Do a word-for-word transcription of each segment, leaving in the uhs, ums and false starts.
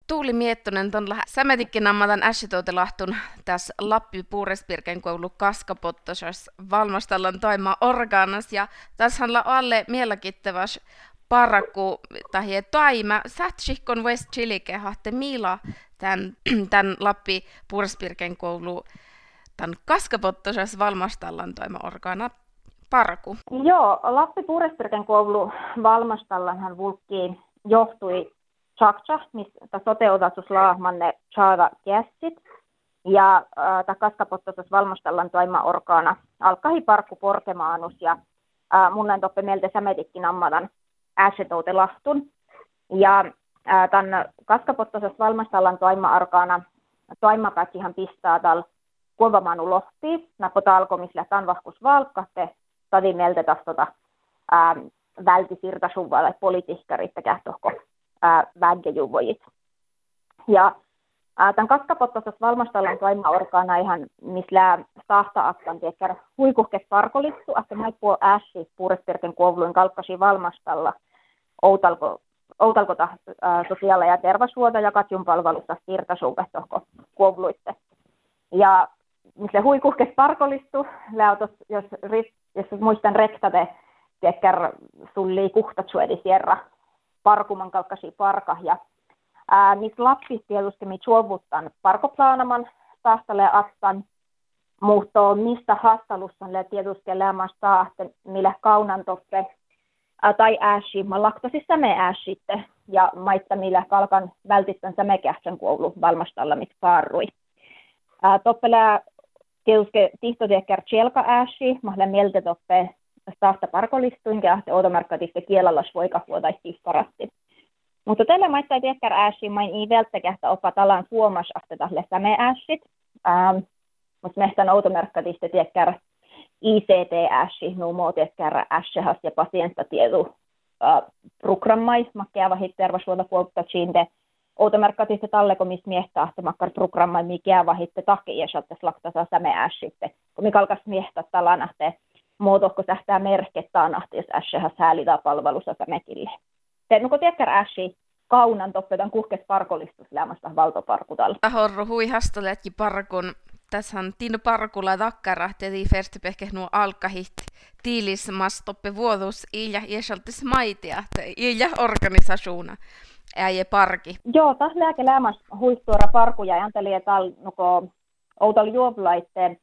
Tuuli Miettonen tuon sämetikkin ammatan äsitoutelahtuun tässä Lappi Puurespirken koulu Kaskapottosas valmastellaan toima orgaanas ja tässä on alle mielenkiintoivas paraku tai taima sätsikon West Chilike hahte Mila tämän, tämän Lappi Puurespirken koulu tämän Kaskapottosas valmastellaan toima orgaana paraku. Joo, Lappi Puurespirken koulu valmastellaan vulkkiin johtui Chakcha, mistä toteutus laahmanne Chava kässit. Ja äh, tämä Kaskapottosas valmastellaan toima orgaana alkahi parkku porkemaanus ja äh, mun näin toppe mieltä sämetikkin ammatan äsetoutelahtun. Ja äh, tämän Kaskapottosas valmastellaan toima orgaana toimapätsihan pistää tällä kuovamaanu lohtiin. Nappo talkomisle tämän vahkus valkkatte. Tadi mieltä taas tota, äh, välti sirtasuvalle politiikkarit kähtohko väggejuvoit. Ja ää, tämän Kaskapottosas valmastellaan toimaorgaana ihan, missä stahta-aktan tiekär huikuhkes parkolittu, että maippuo ässi Puurespirken koulujen kalkkasi valmastalla outalko, outalkota ää, sosiaali- ja terveyshuolta ja katjun palvelusta sirtasuuvehtohko kouluitte. Ja missä huikuhkes parkolittu, läotos, jos, jos muistan rektade, tiekär sullii kuhtatsuedi sierra parkuman kalkkasi parka ja ää, niitä lapsi tietysti mi suovuttan parkoplaanaman tahtalle astan, mutta mistä haastalussa le tietysti lämmästä millä kaunan toppe ää, tai ääsi, mä laktosi säme ääsitte ja maitta millä kalkan vältistän sämekähtsän koulu valmastalla mit parrui. Toppelää tietysti tihtotiekkär tjelka ääsi, mä olen mieltä toppe tahta parkolistuin ja odomarkkatiste kielallas voikahuotaisi paratti. Mutta tällä maittaa tiekkär ääsi, main ei välttämättä oppa talan suomas ahtetahle säme ääsit. Ähm, mutta mehtän odomarkkatiste tiekkär I C T-ääsi, nuumoo tiekkär ääsihas ja pasientatiedu äh, programmai, makkeava hittervasuota puoltatsiinte. Odomarkkatiste talleko, missä miehtää ahtemakkar programmai, mikä vahitte takia ja saattais laktasa säme ääsitte. Kun mikä alkas miehtää talan ahteen. Muotohko tähtää merkettaan ahti, jos ässähän säälitää palvelussa mekille. Nuko tiedätkö ässi kaunan toppetan kuhkes parkolistus lämmästä valtoparkutalla. Tahorru huihastoletki parkun. Tässä on Tino Parkula takkarahti ja tiifersti pehke nuo alkahit tiilismas toppe vuotus ilja jäsaltis maitia, ilja organisationa. Äijä parki. Joo, tässä lääke lämmästä huistuora parkuja ja anteli, että nuko outal juovlaitteen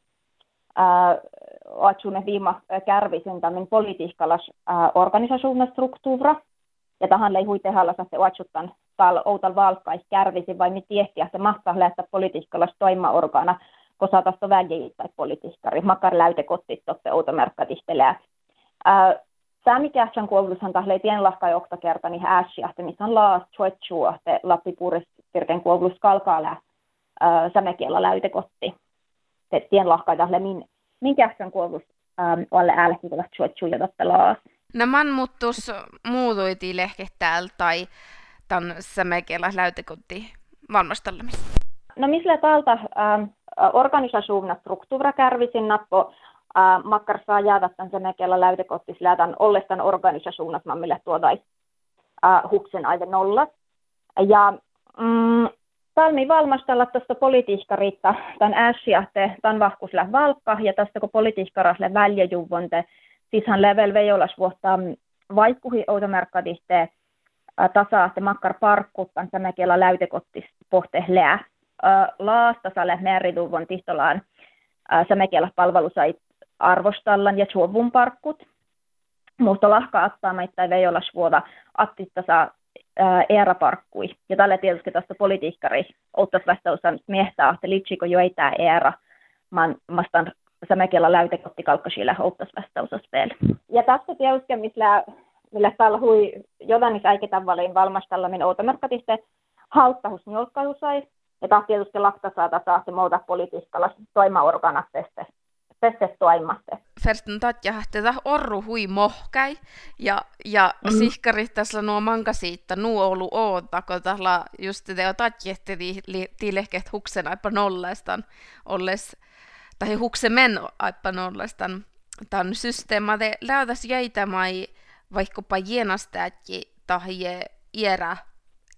Äh, Atsunen viima kärvisen tämän politiikkalas äh, organisationna struktuura. Ja tähän lei huitehallas, että Atsuttan tal outal valkkais kärvisi vai mit tiehtiä, että mahtaa lähteä politiikkalas toimaorgaana, kun saataisiin vägiä tai politiikkari. Makar läytekottit toppe outomerkkatistelee. Äh, Säämikähtsän koulutushan tahlei tienlahka jokta kerta niin äässiä, että missä on laas tsuetsua, että Lappi Puurespirken koulutus kalkaa lää äh, sämekielä läytekotti. Tien lahkaita min minkäksän koulutus ähm, alle älkivät suotsuja totta laas. No man muuttus muutuiti lehkehtääl tai tämän sämekellä läytekotti valmastelemista. No misle talta ähm, organisatiivina struktuura kärvisin nappo äh, makkar saa jäädä tämän sämekellä läytekottis lähtän ollestaan organisatiivina mille tuodais äh, huksen aivan nolla. Ja mm, Talmi valmastella tuosta politiikkariitta tämän ässiahte, tämän vahkusle valkka ja tästä kun politiikkarasle väljäjuvonte, siishan level veijolas vuotta vaikkuhi outomerkkadiste tasa-ahte makkar parkkut, tämän sämekellä läytekottis pohte lää. Laastasale merituvon tihtolaan sämekellä palvelusait arvostallan ja suovun parkkut. Mutta lahka attaamaittain veijolas vuoda attistasa eeraparkkui. Ja tällä tietysti tästä politiikkari ottas vastausan miehtää, että liitsiko jo ei tämä eera, man mastan sämekellä läytekotti kalkkasille ottas vastausas vielä. Ja tästä tietysti, millä, millä täällä hui jodanis äiketävaliin valmastalla, min outomerkkatiste hauttahus njolkkausai, ja taas tietysti laktasaata saa se muuta politiikkalla toimaorganat peste. Peste toimaste. Fersten tatja tätä orru hui mohkai ja ja mm. sihkarit tässä nuo mankasiitta nuo olu oota kun tällä just te tatjette tilehket huksen aipa nollaistan olles tai hukse men aipa nollaistan tämän systeemade läytäs jäitä mai vaikkapa jenastääki tai iera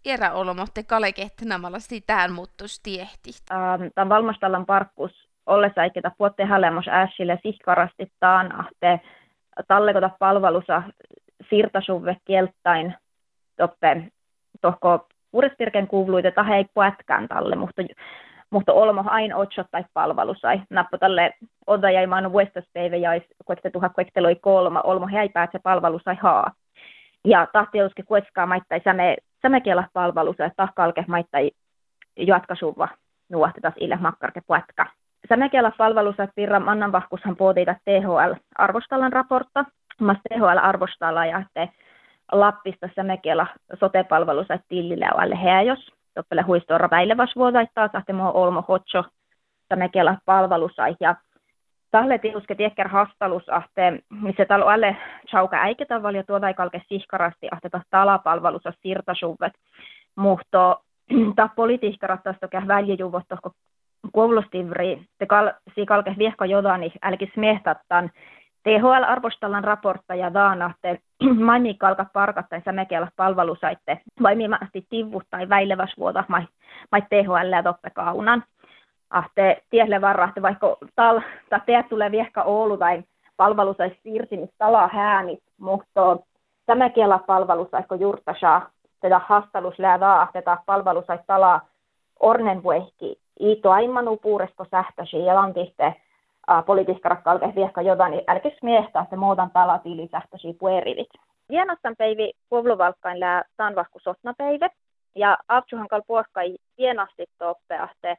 erä olomotte kalekehtenamalla sitään muuttus tiehti. Ähm, Tämän valmastallan parkkus ollessa aiketa puotte hälemos ässille sihkarastittaan ahte tallekota palvelusa siirtasuve kieltain toppe tohko Puurespirken kuuluita ta hei puetkään talle, mutta mutta olmo ain otsottai palvelusai. Nappo tälle oda jäi maanu vuestaspäivä jäis kuekte tuha kuekteloi kolma, olmo hei päätse palvelusai haa. Ja tahteuski kueskaa maittai säme sämekielä palvelusai, tahkalke maittai jatkasuva nuohti taas ille makkarke puetka. Sämekielä palvelusai pirra mannan vahkushan puoteita T H L-arvostallan raportta. Mas T H L-arvostalla ja te Lappista sämekielä sote-palvelusai tillille alle heijos. Toppele huistoora väilevas vuodaittaa, sahte mua olmo hotso sämekielä palvelusai. Ja tahle tiuske tiekkär hastalus ahte, missä talo alle chauka äiketäval ja tuoda kalke sihkarasti ahte taas talapalvelusa sirtasuvet. Muhto ta politiikkarat taas toke väljejuvot tohko koulustivri, te kal, si kalke viehko jodani älki smehtattan T H L-arvostallan raportta ja daanahte maimi kalka parkattain sämekielä palvelusaitte vai mimästi tivut tai väileväs vuota mai, mai T H L ja toppe kaunan. Ahte tielle varrahte vaikka tal, ta teet tulee viehka Oulu tai palvelusais siirtimis tala häänit, mutta sämekielä palvelusaikko jurtasaa tätä hastalus läädää ahteta palvelusait tala ornenvuehki iito aimmanu puuresko sähtäsi ja lantihte politiikkarakkalke viehka jotain, niin älkis miehtä, että muutan talatili sähtöisiä puerivit. Vienastan päivi kovluvalkkain lää tanvahku sotnapäivä, ja avtsuhankal puhkai vienasti toppeahte,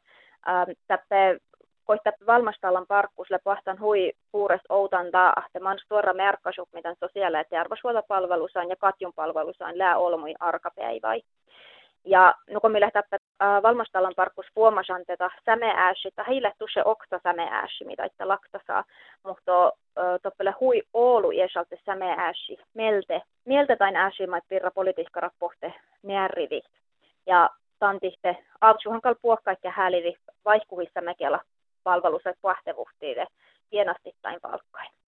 täppe koittappe valmastallan parkkusle pahtan hui puures outan taahte, man suora merkkasuk, miten sosiaali- ja terveyshuoltopalvelusaan ja katjun palvelusaan lää olmui arkapäiväi. Ja no kun meillä täppä äh, valmastallan parkkus huomasan tätä sämeääsi, että heille tusse oksa sämeääsi, mitä että lakta saa, mutta äh, toppele hui Oulu iäsalte sämeääsi, melte, mieltä tain ääsi, mä pirra politiikkarappohte närrivit. Ja tantihte avtsuhankal puokkaikka hälivi vaihkuhissa mäkelä palveluset pahtevuhtiille hienasti tain palkkain.